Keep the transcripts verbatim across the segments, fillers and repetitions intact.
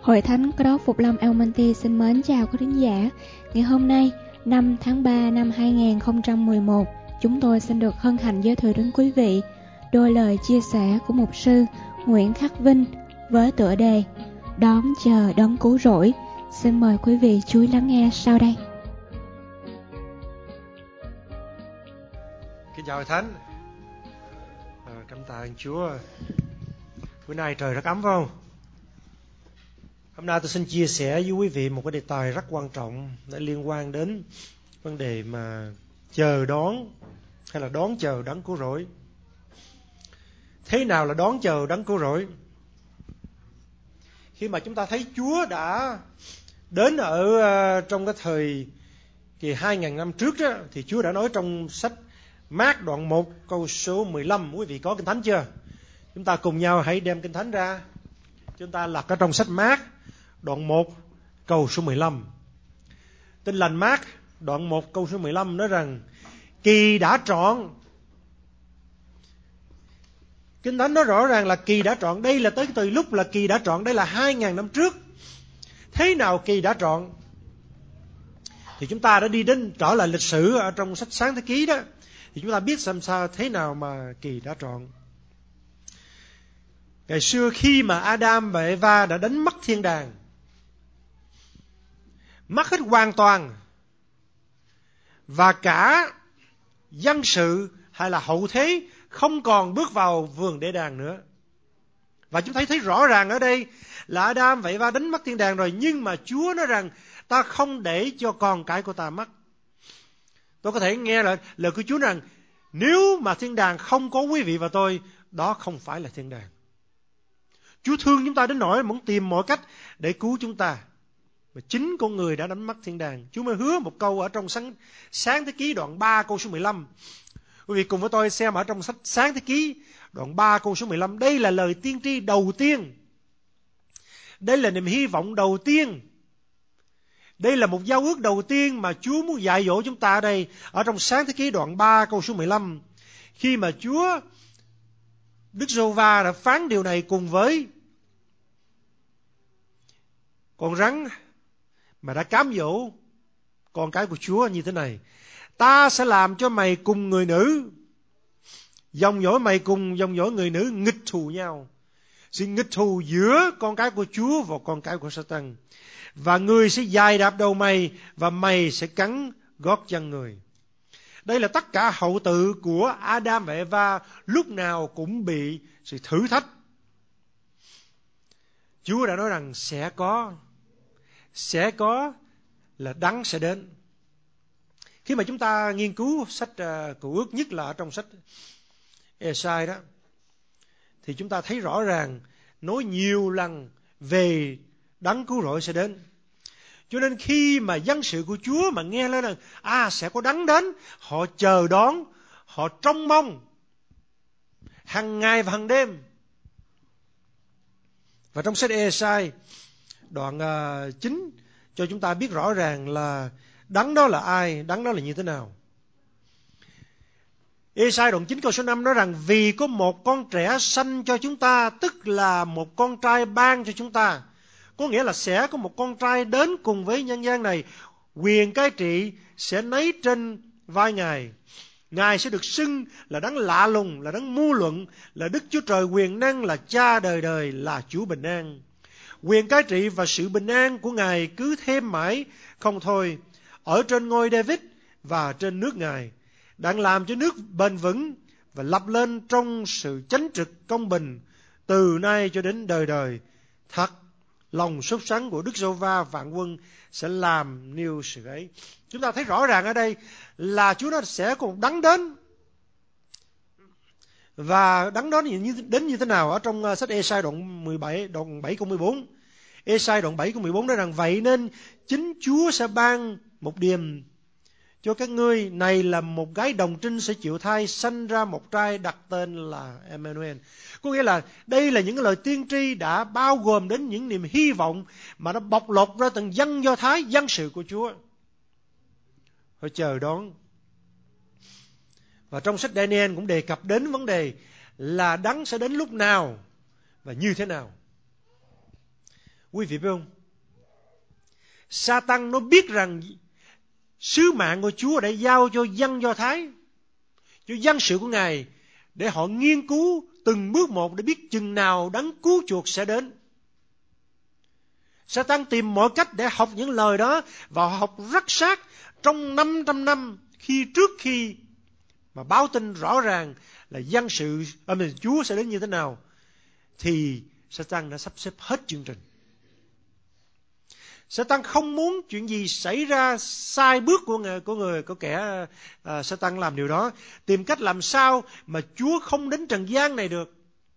Hội Thánh Cơ Đốc Phục Lâm El Monte xin mến chào quý thính giả. Ngày hôm nay, năm tháng ba năm hai nghìn không trăm mười một, chúng tôi xin được hân hạnh giới thiệu đến quý vị đôi lời chia sẻ của mục sư Nguyễn Khắc Vinh với tựa đề Đón chờ đấng cứu rỗi. Xin mời quý vị chú ý lắng nghe sau đây. Kính chào Hội Thánh. À, cảm tạ ơn Chúa. Bữa nay trời rất ấm phải không? Hôm nay tôi xin chia sẻ với quý vị một cái đề tài rất quan trọng để liên quan đến vấn đề mà chờ đón hay là đón chờ đấng cứu rỗi. Thế nào là đón chờ đấng cứu rỗi? Khi mà chúng ta thấy Chúa đã đến ở uh, trong cái thời kỳ hai nghìn năm trước đó, thì Chúa đã nói trong sách Mác đoạn một câu số mười lăm. Quý vị có Kinh Thánh chưa? Chúng ta cùng nhau hãy đem Kinh Thánh ra. Chúng ta lật ở trong sách Mác đoạn một câu số mười lăm. Tin lành Mác đoạn một câu số mười lăm nói rằng kỳ đã trọn. Kinh Thánh nói rõ ràng là kỳ đã trọn. Đây là tới từ lúc là kỳ đã trọn. Đây là hai nghìn năm trước. Thế nào kỳ đã trọn? Thì chúng ta đã đi đến trở lại lịch sử ở trong sách Sáng Thế Ký đó. Thì chúng ta biết xem sao thế nào mà kỳ đã trọn. Ngày xưa khi mà Adam và Eva đã đánh mất thiên đàng, mất hết hoàn toàn, và cả dân sự hay là hậu thế không còn bước vào vườn để đàng nữa. Và chúng ta thấy rõ ràng ở đây là Adam và Eva đánh mất thiên đàng rồi, nhưng mà Chúa nói rằng ta không để cho con cái của ta mất. Tôi có thể nghe là lời của Chúa rằng nếu mà thiên đàng không có quý vị và tôi, đó không phải là thiên đàng. Chúa thương chúng ta đến nỗi muốn tìm mọi cách để cứu chúng ta. Mà chính con người đã đánh mất thiên đàng. Chúa mới hứa một câu ở trong sáng, sáng Thế Ký đoạn ba câu số mười lăm. Quý vị cùng với tôi xem ở trong sách Sáng Thế Ký đoạn ba câu số mười lăm. Đây là lời tiên tri đầu tiên. Đây là niềm hy vọng đầu tiên. Đây là một giao ước đầu tiên mà Chúa muốn dạy dỗ chúng ta ở đây. Ở trong Sáng Thế Ký đoạn ba câu số mười lăm. Khi mà Chúa Đức Giê-hô-va đã phán điều này cùng với con rắn mà đã cám dỗ con cái của Chúa như thế này: ta sẽ làm cho mày cùng người nữ, dòng dõi mày cùng dòng dõi người nữ nghịch thù nhau. Sự nghịch thù giữa con cái của Chúa và con cái của Satan. Và người sẽ giày đạp đầu mày, và mày sẽ cắn gót chân người. Đây là tất cả hậu tự của Adam và Eva lúc nào cũng bị sự thử thách. Chúa đã nói rằng sẽ có, sẽ có là đấng sẽ đến. Khi mà chúng ta nghiên cứu sách uh, Cựu Ước, nhất là ở trong sách Ê-sai đó, thì chúng ta thấy rõ ràng nói nhiều lần về đấng cứu rỗi sẽ đến. Cho nên khi mà dân sự của Chúa mà nghe lên rằng à sẽ có đấng đến, họ chờ đón, họ trông mong hàng ngày và hàng đêm. Và trong sách Ê-sai đoạn uh, chín cho chúng ta biết rõ ràng là đấng đó là ai, đấng đó là như thế nào. Ê-sai đoạn chín câu số năm nói rằng vì có một con trẻ sanh cho chúng ta, tức là một con trai ban cho chúng ta. Có nghĩa là sẽ có một con trai đến cùng với nhân gian này. Quyền cai trị sẽ nấy trên vai Ngài. Ngài sẽ được xưng là đấng lạ lùng, là đấng mưu luận, là Đức Chúa Trời quyền năng, là Cha đời đời, là Chúa bình an. Quyền cai trị và sự bình an của Ngài cứ thêm mãi không thôi ở trên ngôi David và trên nước Ngài, đang làm cho nước bền vững và lập lên trong sự chánh trực công bình từ nay cho đến đời đời. Thật, lòng sốt sắng của Đức Giê-hô-va vạn quân sẽ làm nêu sự ấy. Chúng ta thấy rõ ràng ở đây là Chúa nó sẽ có một đấng đến. Và đấng đó đến như thế nào? Ở trong sách Ê-sai đoạn mười bảy, đoạn bảy câu mười bốn. Ê-sai đoạn bảy câu mười bốn nói rằng vậy nên chính Chúa sẽ ban một điềm cho các ngươi, này là một gái đồng trinh sẽ chịu thai, sanh ra một trai, đặt tên là Emmanuel. Có nghĩa là đây là những lời tiên tri đã bao gồm đến những niềm hy vọng mà nó bộc lộ ra từng dân Do Thái, dân sự của Chúa. Họ chờ đón. Và trong sách Daniel cũng đề cập đến vấn đề là đấng sẽ đến lúc nào và như thế nào. Quý vị biết không? Sa-tan nó biết rằng sứ mạng của Chúa đã giao cho dân Do Thái, cho dân sự của Ngài, để họ nghiên cứu từng bước một để biết chừng nào đấng cứu chuộc sẽ đến. Sa-tan tìm mọi cách để học những lời đó, và họ học rất sát trong năm trăm năm khi trước khi mà báo tin rõ ràng là dân sự à, mình Chúa sẽ đến như thế nào, thì Sa-tan đã sắp xếp hết chương trình. Sa-tan không muốn chuyện gì xảy ra sai bước của người của người của kẻ à, Sa-tan làm điều đó, tìm cách làm sao mà Chúa không đến trần gian này được.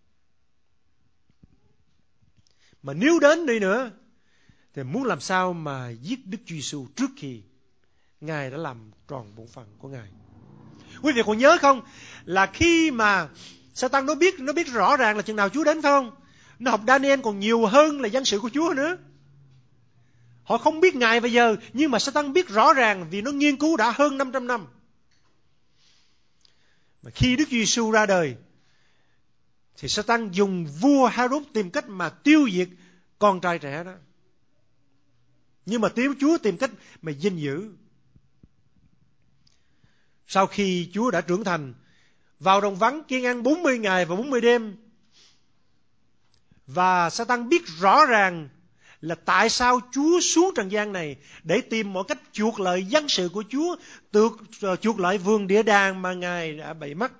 Mà nếu đến đi nữa thì muốn làm sao mà giết Đức Chúa Giêsu trước khi Ngài đã làm tròn bổn phận của Ngài. Quý vị còn nhớ không, là khi mà Sa-tan nó biết nó biết rõ ràng là chừng nào Chúa đến, phải không? Nó học Daniel còn nhiều hơn là dân sự của Chúa nữa. Họ không biết ngày và giờ, nhưng mà Sa-tan biết rõ ràng vì nó nghiên cứu đã hơn năm trăm năm. Mà khi Đức Chúa Giêsu ra đời thì Sa-tan dùng vua Ha-rốt tìm cách mà tiêu diệt con trai trẻ đó. Nhưng mà tiếng Chúa tìm cách mà gìn giữ. Sau khi Chúa đã trưởng thành, vào đồng vắng kiên ăn bốn mươi ngày và bốn mươi đêm, và Sa-tan biết rõ ràng là tại sao Chúa xuống trần gian này, để tìm mọi cách chuộc lợi dân sự của Chúa, chuộc lợi vườn địa đàng mà Ngài đã bị mất.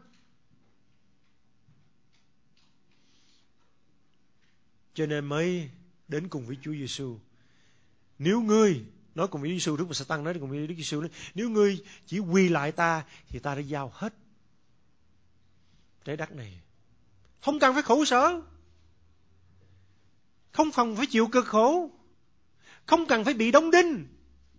Cho nên mới đến cùng với Chúa Giêsu. Nếu ngươi, nói cùng với Đức Giêsu, Đức Sa-tan nói cùng với Đức Giêsu, nếu ngươi chỉ quy lại ta thì ta đã giao hết trái đất này. Không cần phải khổ sở, không cần phải chịu cực khổ, không cần phải bị đóng đinh.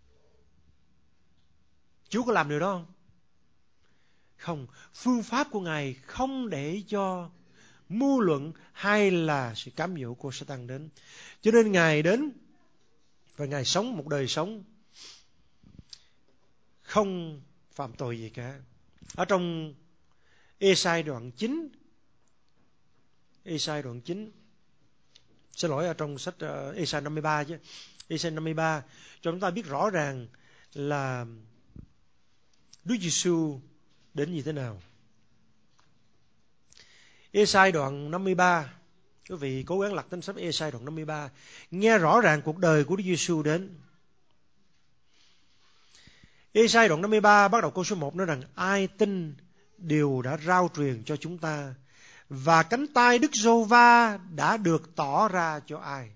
Chúa có làm điều đó không? Không, phương pháp của Ngài không để cho mưu luận hay là sự cám dỗ của Sa-tan đến. Cho nên Ngài đến và Ngài sống một đời sống không phạm tội gì cả. Ở trong Ê-sai đoạn chín, Ê-sai đoạn chín, xin lỗi, ở trong sách uh, Ê-sai năm mươi ba chứ, Ê-sai năm mươi ba cho chúng ta biết rõ ràng là Đức Giêsu đến như thế nào. Ê-sai đoạn năm mươi ba, quý vị cố gắng lật đến sách Ê-sai đoạn năm mươi ba, nghe rõ ràng cuộc đời của Đức Giêsu đến. Ê-sai đoạn năm mươi ba bắt đầu câu số một nói rằng: ai tin điều đã rao truyền cho chúng ta, và cánh tay Đức Giê-hô-va đã được tỏ ra cho ai.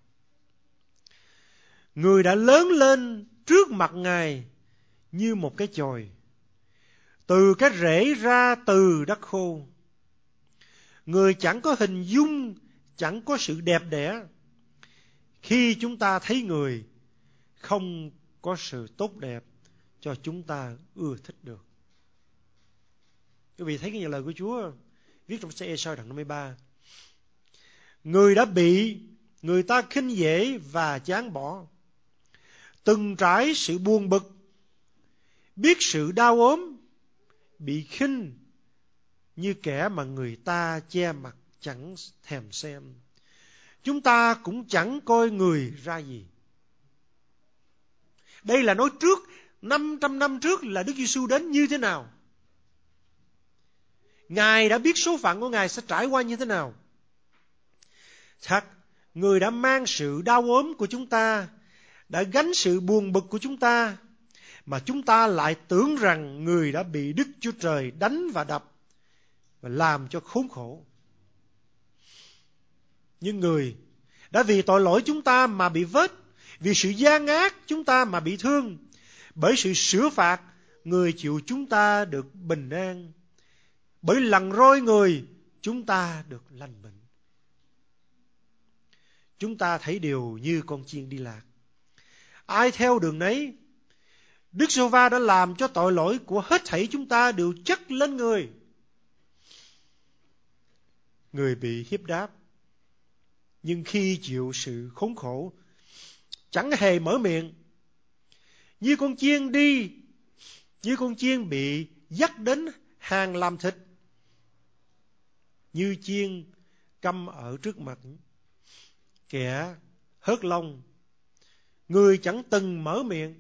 Người đã lớn lên trước mặt Ngài như một cái chồi, từ cái rễ ra từ đất khô. Người chẳng có hình dung, chẳng có sự đẹp đẽ. Khi chúng ta thấy người, không có sự tốt đẹp cho chúng ta ưa thích được. Quý vị thấy cái lời của Chúa viết trong sách Ê-sai đoạn năm mươi ba. Người đã bị người ta khinh dễ và chán bỏ, từng trải sự buồn bực, biết sự đau ốm, bị khinh như kẻ mà người ta che mặt chẳng thèm xem. Chúng ta cũng chẳng coi người ra gì. Đây là nói trước năm trăm năm trước là Đức Giêsu đến như thế nào. Ngài đã biết số phận của Ngài sẽ trải qua như thế nào. Thật, người đã mang sự đau ốm của chúng ta, đã gánh sự buồn bực của chúng ta, mà chúng ta lại tưởng rằng người đã bị Đức Chúa Trời đánh và đập và làm cho khốn khổ. Nhưng người đã vì tội lỗi chúng ta mà bị vết, vì sự gian ác chúng ta mà bị thương. Bởi sự sửa phạt, người chịu chúng ta được bình an. Bởi lần roi người, chúng ta được lành bệnh. Chúng ta thấy điều như con chiên đi lạc, ai theo đường nấy. Đức Giê-hô-va đã làm cho tội lỗi của hết thảy chúng ta đều chất lên người. Người bị hiếp đáp, nhưng khi chịu sự khốn khổ, chẳng hề mở miệng. Như con chiên đi, như con chiên bị dắt đến hàng làm thịt, như chiên câm ở trước mặt kẻ hớt long, người chẳng từng mở miệng.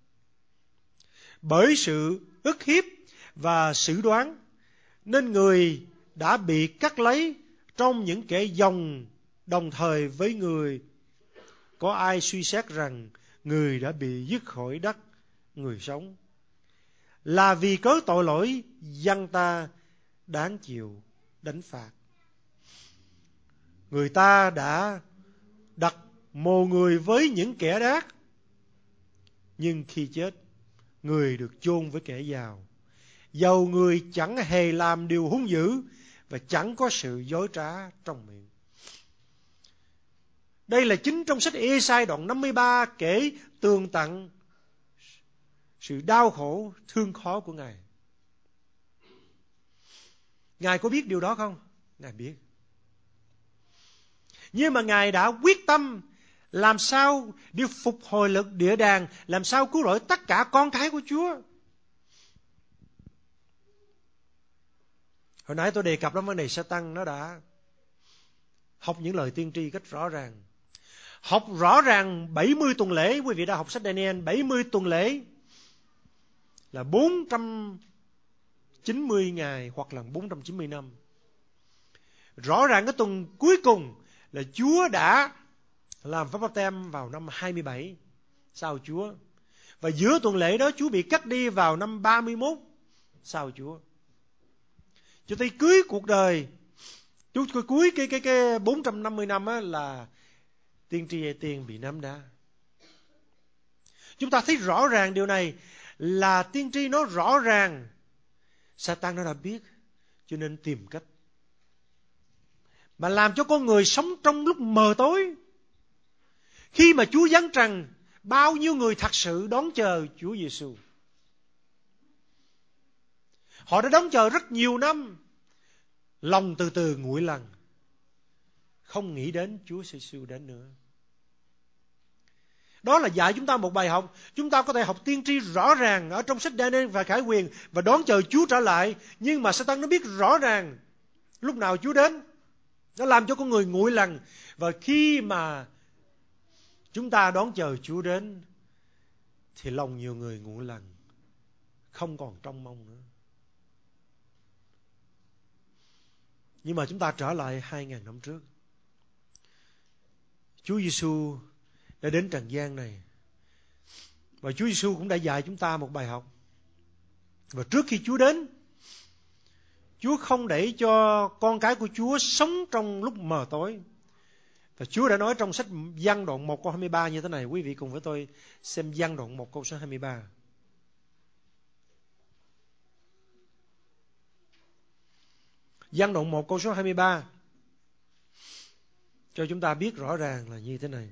Bởi sự ức hiếp và xử đoán nên người đã bị cắt lấy trong những kẻ dòng đồng thời với người. Có ai suy xét rằng người đã bị dứt khỏi đất người sống, là vì cớ tội lỗi dân ta đáng chịu đánh phạt. Người ta đã đặt mồ người với những kẻ đác, nhưng khi chết, người được chôn với kẻ giàu. Dầu người chẳng hề làm điều hung dữ và chẳng có sự dối trá trong miệng. Đây là chính trong sách Ê-sai đoạn năm mươi ba kể tường tận sự đau khổ, thương khó của Ngài. Ngài có biết điều đó không? Ngài biết. Nhưng mà Ngài đã quyết tâm làm sao để phục hồi lực địa đàng, làm sao cứu rỗi tất cả con cái của Chúa. Hồi nãy tôi đề cập đến vấn đề Sa-tăng, nó đã học những lời tiên tri rất rõ ràng. Học rõ ràng bảy mươi tuần lễ, quý vị đã học sách Daniel, bảy mươi tuần lễ là bốn trăm chín mươi ngày hoặc là bốn trăm chín mươi năm. Rõ ràng cái tuần cuối cùng là Chúa đã làm phép báp-têm vào năm hai mươi bảy sau Chúa. Và giữa tuần lễ đó Chúa bị cắt đi vào năm ba mươi mốt sau Chúa. Cho tới cuối cuộc đời, Chúa cuối cái cái cái bốn trăm năm mươi năm á, là tiên tri Ê-tiên bị ném đá. Chúng ta thấy rõ ràng điều này là tiên tri nó rõ ràng. Sa-tan nó đã biết, cho nên tìm cách mà làm cho con người sống trong lúc mờ tối. Khi mà Chúa giáng trần, bao nhiêu người thật sự đón chờ Chúa Giêsu. Họ đã đón chờ rất nhiều năm, lòng từ từ nguội lằn, không nghĩ đến Chúa Giêsu đến nữa. Đó là dạy chúng ta một bài học. Chúng ta có thể học tiên tri rõ ràng ở trong sách Daniel và Khải Huyền và đón chờ Chúa trở lại. Nhưng mà Sa-tan nó biết rõ ràng lúc nào Chúa đến. Nó làm cho con người nguội lằn. Và khi mà chúng ta đón chờ Chúa đến thì lòng nhiều người nguội lằn, không còn trông mong nữa. Nhưng mà chúng ta trở lại hai ngàn năm trước. Chúa Giêsu đã đến trần gian này. Và Chúa Giêsu cũng đã dạy chúng ta một bài học. Và trước khi Chúa đến, Chúa không để cho con cái của Chúa sống trong lúc mờ tối. Và Chúa đã nói trong sách Giăng đoạn một câu hai mươi ba như thế này. Quý vị cùng với tôi xem Giăng đoạn một câu số hai mươi ba. Giăng đoạn một câu số hai mươi ba cho chúng ta biết rõ ràng là như thế này.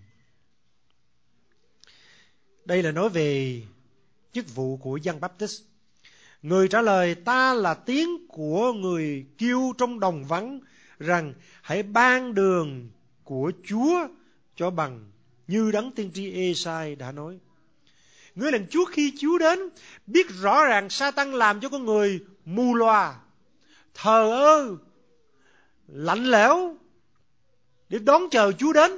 Đây là nói về chức vụ của Giăng Baptist. Người trả lời: ta là tiếng của người kêu trong đồng vắng rằng hãy ban đường của Chúa cho bằng như đấng tiên tri Ê-sai đã nói. Nghĩa là Chúa khi Chúa đến, biết rõ ràng Sa-tan làm cho con người mù lòa, thờ ơ, lạnh lẽo để đón chờ Chúa đến.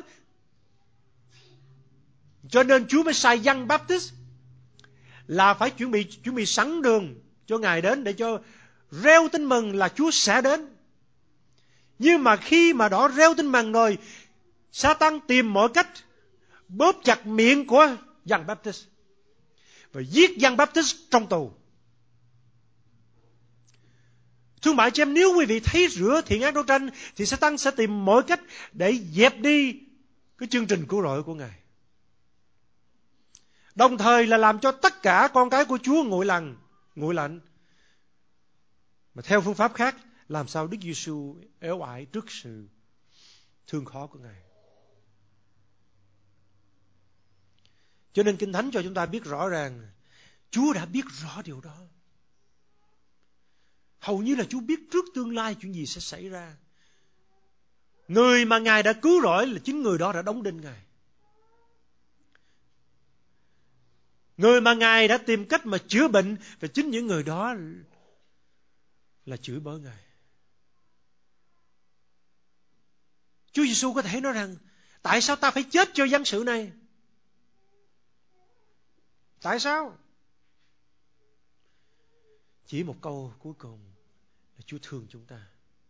Cho nên Chúa mới sai Giăng Baptist là phải chuẩn bị chuẩn bị sẵn đường cho Ngài đến, để cho reo tin mừng là Chúa sẽ đến. Nhưng mà khi mà đó reo tin mừng rồi, Sa-tan tìm mọi cách bóp chặt miệng của Giăng Baptist và giết Giăng Baptist trong tù. Thương mại cho em, nếu quý vị thấy giữa thiện ác đấu tranh thì Sa-tan sẽ tìm mọi cách để dẹp đi cái chương trình cứu rỗi của Ngài. Đồng thời là làm cho tất cả con cái của Chúa nguội lằn, nguội lạnh. Mà theo phương pháp khác, làm sao Đức Giêsu éo ải trước sự thương khó của Ngài. Cho nên Kinh Thánh cho chúng ta biết rõ ràng, Chúa đã biết rõ điều đó. Hầu như là Chúa biết trước tương lai chuyện gì sẽ xảy ra. Người mà Ngài đã cứu rỗi là chính người đó đã đóng đinh Ngài. Người mà Ngài đã tìm cách mà chữa bệnh, và chính những người đó là chửi bới Ngài. Chúa Giêsu có thể nói rằng Tại sao ta phải chết cho dân sự này? Tại sao? Chỉ một câu cuối cùng là Chúa thương chúng ta.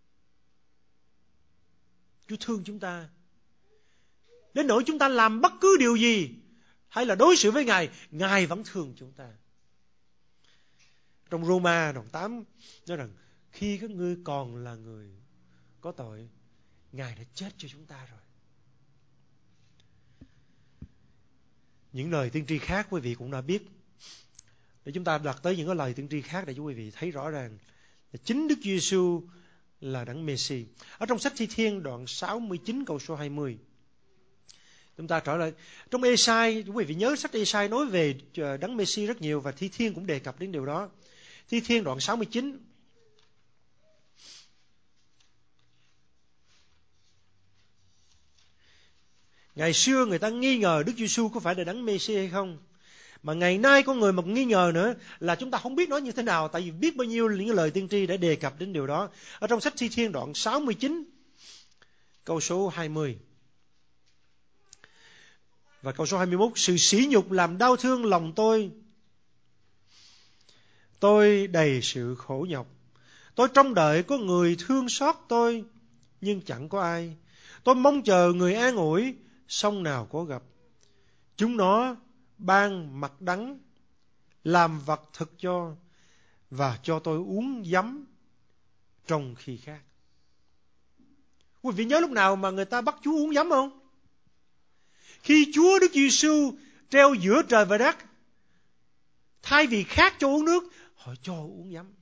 Chúa thương chúng ta. Đến nỗi chúng ta làm bất cứ điều gì hay là đối xử với Ngài, Ngài vẫn thương chúng ta. Trong Roma đoạn tám nói rằng khi các ngươi còn là người có tội, Ngài đã chết cho chúng ta rồi. Những lời tiên tri khác quý vị cũng đã biết. Để chúng ta đặt tới những cái lời tiên tri khác để cho quý vị thấy rõ ràng là chính Đức Chúa Giêsu là Đấng Mê-si. Ở trong sách Thi Thiên đoạn sáu mươi chín câu số hai mươi, chúng ta trở lại trong Ê-sai. Quý vị nhớ sách Ê-sai nói về Đấng Mê-si rất nhiều, và Thi Thiên cũng đề cập đến điều đó. Thi Thiên đoạn sáu mươi chín. Ngày xưa người ta nghi ngờ Đức Giêsu có phải là Đấng Mê-si hay không, mà ngày nay có người mà nghi ngờ nữa là chúng ta không biết nói như thế nào, tại vì biết bao nhiêu những lời tiên tri đã đề cập đến điều đó. Ở trong sách Thi Thiên đoạn sáu mươi chín câu số hai mươi và câu số hai mươi mốt: sự sỉ nhục làm đau thương lòng tôi, tôi đầy sự khổ nhọc. Tôi trông đợi có người thương xót tôi, nhưng chẳng có ai. Tôi mong chờ người an ủi, song nào có gặp. Chúng nó ban mặt đắng, làm vật thực cho, và cho tôi uống giấm trong khi khác. Quý vị nhớ lúc nào mà người ta bắt Chúa uống giấm không? Khi Chúa Đức Giêsu treo giữa trời và đất, thay vì khác cho uống nước, họ cho uống giấm.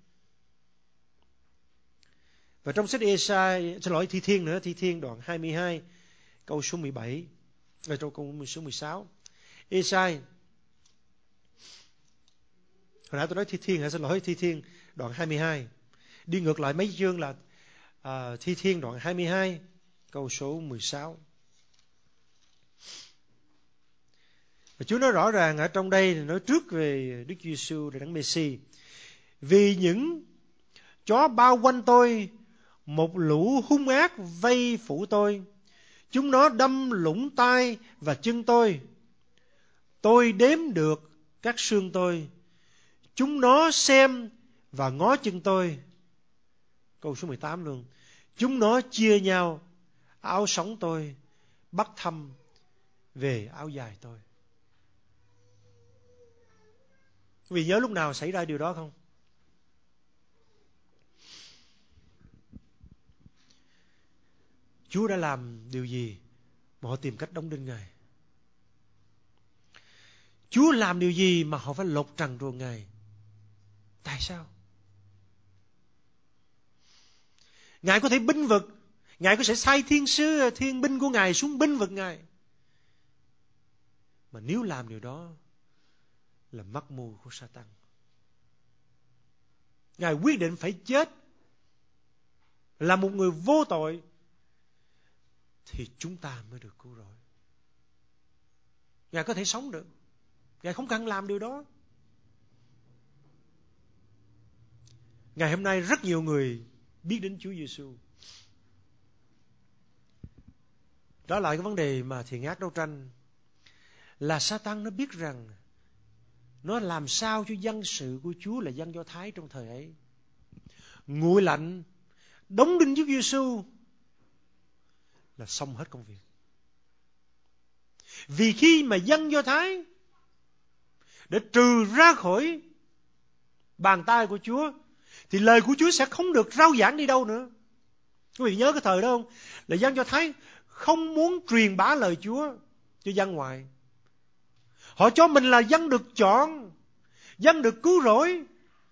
Và trong sách Ê-sai, xin lỗi, Thi Thiên nữa, Thi Thiên đoạn hai mươi hai câu số mười bảy, ở trong câu số mười sáu. Ê-sai, hồi nãy tôi nói Thi Thiên, hãy xin lỗi, Thi Thiên đoạn hai mươi hai. Đi ngược lại mấy chương là uh, Thi Thiên đoạn hai mươi hai câu số mười sáu. Và Chúa nói rõ ràng ở trong đây, nói trước về Đức Giêsu là Đấng Mê-si. Vì những chó bao quanh tôi, một lũ hung ác vây phủ tôi. Chúng nó đâm lũng tai và chân tôi. Tôi đếm được các xương tôi. Chúng nó xem và ngó chân tôi. Câu số mười tám luôn. Chúng nó chia nhau áo sống tôi, bắt thăm về áo dài tôi. Vì nhớ lúc nào xảy ra điều đó không? Chúa đã làm điều gì mà họ tìm cách đóng đinh Ngài? Chúa làm điều gì mà họ phải lột trần truồng Ngài? Tại sao? Ngài có thể binh vực, Ngài có thể sai thiên sứ, thiên binh của Ngài xuống binh vực Ngài. Mà nếu làm điều đó là mắc mưu của Sa-tan. Ngài quyết định phải chết, là một người vô tội, thì chúng ta mới được cứu rỗi. Ngài có thể sống được, Ngài không cần làm điều đó. Ngày hôm nay rất nhiều người biết đến Chúa Giêsu. Đó lại cái vấn đề mà thiện ác đấu tranh, là Sa-tan nó biết rằng nó làm sao cho dân sự của Chúa là dân Do Thái trong thời ấy nguội lạnh, đóng đinh Chúa Giêsu là xong hết công việc. Vì khi mà dân Do Thái để trừ ra khỏi bàn tay của Chúa, thì lời của Chúa sẽ không được rao giảng đi đâu nữa. Quý vị nhớ cái thời đó không? Là dân Do Thái không muốn truyền bá lời Chúa cho dân ngoại. Họ cho mình là dân được chọn, dân được cứu rỗi,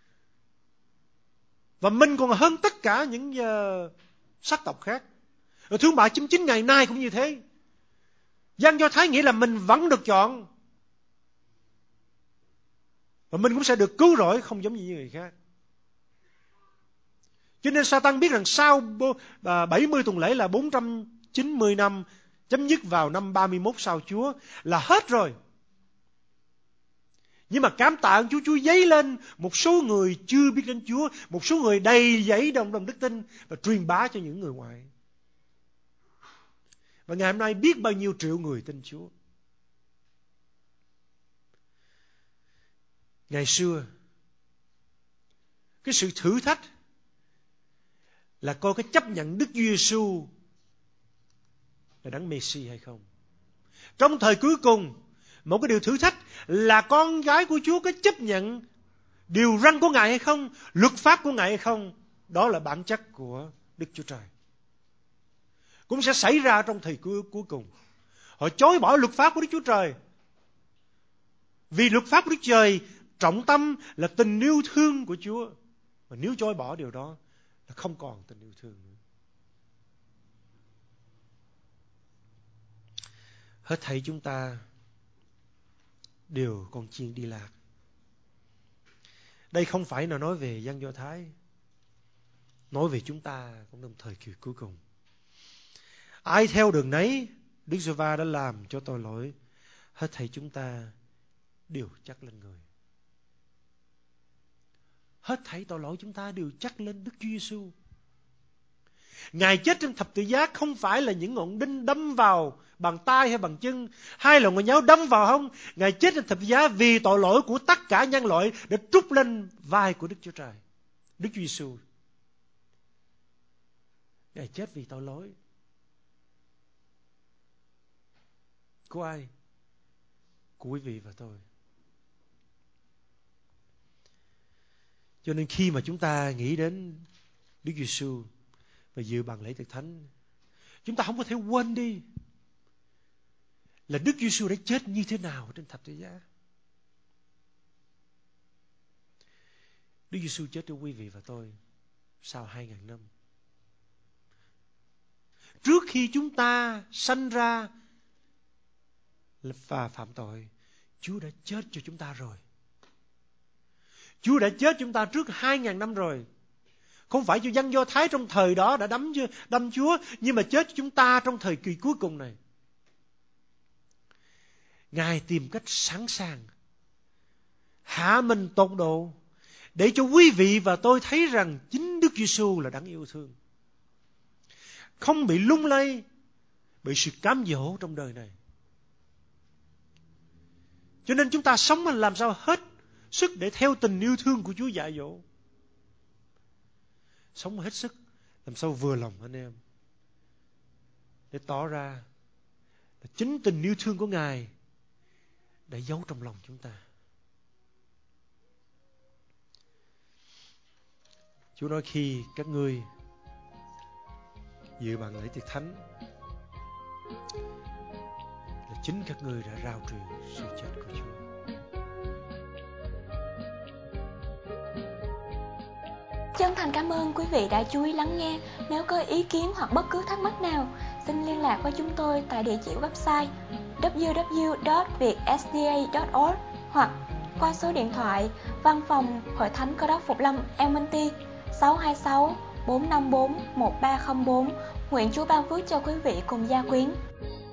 và mình còn hơn tất cả những uh, sắc tộc khác. Rồi thương bà chín chín ngày nay cũng như thế. Dân Do Thái nghĩ là mình vẫn được chọn, và mình cũng sẽ được cứu rỗi, không giống như người khác. Cho nên Sa-tan biết rằng sau bảy mươi tuần lễ là bốn trăm chín mươi năm, chấm dứt vào năm ba mươi mốt sau Chúa, là hết rồi. Nhưng mà cảm tạ Chúa, Chúa dấy lên một số người chưa biết đến Chúa, một số người đầy dẫy đồng đồng đức tin và truyền bá cho những người ngoại. Và ngày hôm nay biết bao nhiêu triệu người tin Chúa. Ngày xưa, cái sự thử thách là coi cái chấp nhận Đức Chúa Giêsu là đấng Messi hay không. Trong thời cuối cùng, một cái điều thử thách là con gái của Chúa có chấp nhận điều răn của Ngài hay không, luật pháp của Ngài hay không. Đó là bản chất của Đức Chúa Trời. Cũng sẽ xảy ra trong thời cuối, cuối cùng. Họ chối bỏ luật pháp của Đức Chúa Trời. Vì luật pháp của Đức Chúa Trời trọng tâm là tình yêu thương của Chúa. Mà nếu chối bỏ điều đó là không còn tình yêu thương nữa. Hết thảy chúng ta đều con chiên đi lạc. Đây không phải là nói về dân Do Thái, nói về chúng ta cũng trong thời kỳ cuối cùng. Ai theo đường nấy, Đức Giê-hô-va đã làm cho tội lỗi. Hết thảy chúng ta đều chắc lên người. Hết thảy tội lỗi chúng ta đều chắc lên Đức Chúa Giêsu. Ngài chết trên thập tự giá không phải là những ngọn đinh đâm vào bằng tay hay bằng chân, hay là ngọn giáo đâm vào hông. Ngài chết trên thập tự giá vì tội lỗi của tất cả nhân loại để trút lên vai của Đức Chúa Trời, Đức Chúa Giêsu. Ngài chết vì tội lỗi của ai? Của quý vị và tôi. Cho nên khi mà chúng ta nghĩ đến Đức Giêsu và dự bằng lễ tiệc thánh, chúng ta không có thể quên đi là Đức Giêsu đã chết như thế nào trên thập tự giá. Đức Giêsu chết cho quý vị và tôi sau hai ngàn năm. Trước khi chúng ta sanh ra và phạm tội, Chúa đã chết cho chúng ta rồi. Chúa đã chết chúng ta trước hai ngàn năm rồi. Không phải cho dân Do Thái trong thời đó đã đắm, đâm Chúa, nhưng mà chết cho chúng ta trong thời kỳ cuối cùng này. Ngài tìm cách sẵn sàng hạ mình tột độ để cho quý vị và tôi thấy rằng chính Đức Giêsu là đấng yêu thương, không bị lung lay bởi sự cám dỗ trong đời này. Cho nên chúng ta sống làm sao hết sức để theo tình yêu thương của Chúa dạy dỗ. Sống hết sức làm sao vừa lòng anh em, để tỏ ra là chính tình yêu thương của Ngài đã giấu trong lòng chúng ta. Chúa nói khi các ngươi dự bằng lễ tiệc thánh là chính các ngươi đã rao truyền sự chết của Chúa. Chân thành cảm ơn quý vị đã chú ý lắng nghe. Nếu có ý kiến hoặc bất cứ thắc mắc nào, xin liên lạc với chúng tôi tại địa chỉ website w w w chấm viet s d a chấm org hoặc qua số điện thoại Văn phòng Hội Thánh Cơ Đốc Phục Lâm Elmonty sáu hai sáu bốn năm bốn một ba không bốn. Nguyện Chúa ban phước cho quý vị cùng gia quyến.